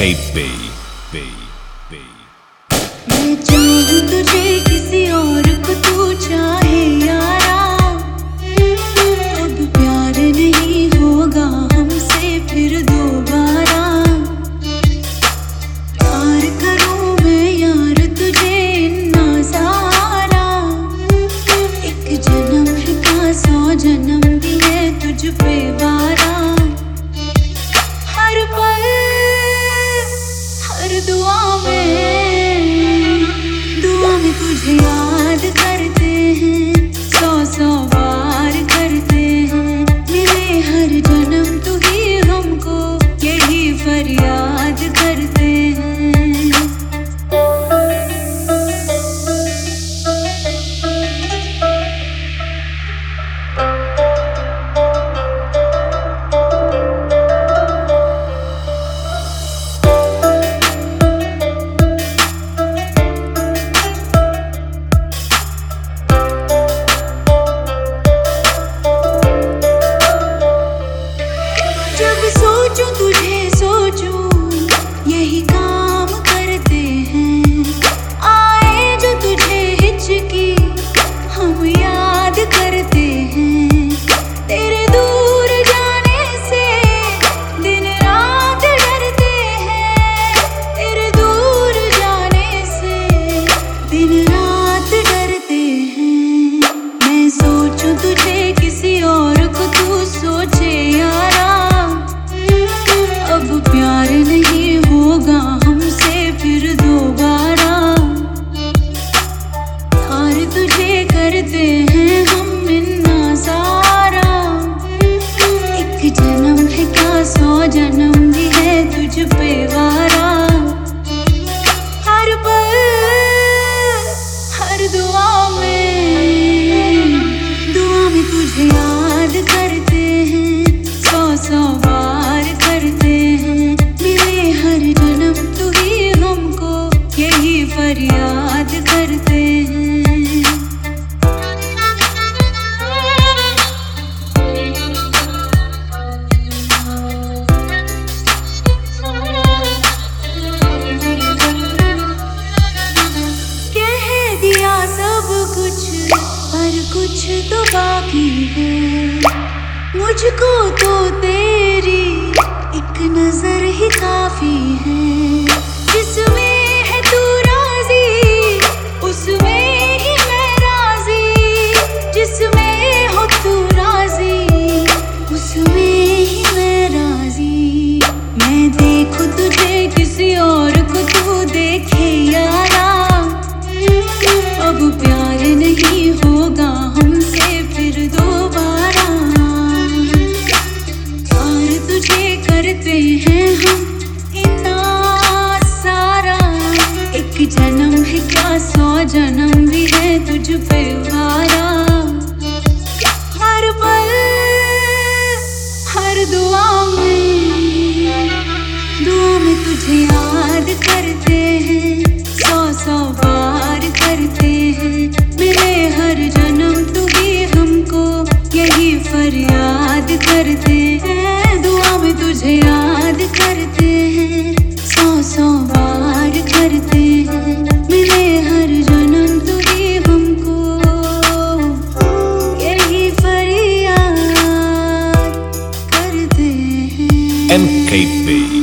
NKB. मैं चाहूं तुझे किसी और को तू चाहे यारा, अब प्यार नहीं होगा हमसे फिर दोबारा। प्यार करूं मैं यार तुझे इतना सारा, एक जन्म है का 100 जन्म दिए तुझ पे वारा। हर पल हर दुआ में तुझे याद करते हैं, 100 बार करते हैं। मिले हर जन्म तू ही हमको, यही फरियाद करते हैं। जब सोचूं तुझे सोचूं यही काम करते हैं। आए जो तुझे हिचकी हम याद करते हैं। तेरे दूर जाने से दिन रात डरते हैं। तेरे दूर जाने से दिन रात डरते हैं। मैं सोचूं तुझे किसी और को तू सोचे यारा, अब प्यार नहीं होगा हमसे फिर दोबारा। प्यार तुझे करते हैं हम इतना सारा, एक जन्म है क्या 100 जन्म भी है तुझ पे वारा। हर पल हर दुआ में तुझे याद करते हैं, 100 बार करते हैं। मिले हर जन्म तू ही हमको, यही फरियाद करते हैं। कह दिया सब कुछ पर कुछ तो बाकी है। मुझको तो तेरी एक नजर ही काफी है। जिसमें है तू राजी उसमें ही मैं राजी। जिसमें हो तू राजी उसमें ही मैं राजी। मैं देखूं तुझे किसी और को तू देखे यारा, अब प्यार नहीं होगा हमसे फिर दोबारा। प्यार तुझे करते हैं हम इतना सारा, एक जन्म है क्या 100 जन्म भी है तुझ पे वारा। हर पल हर दुआ में तुझे याद करते हैं, 100 बार करते हैं। मिले हर जन्म तू ही हमको, यही फरियाद करते हैं। दुआ में तुझे याद करते हैं, 100 बार करते हैं। मिले हर जन्म तू ही हमको, यही फरियाद करते हैं। NKB.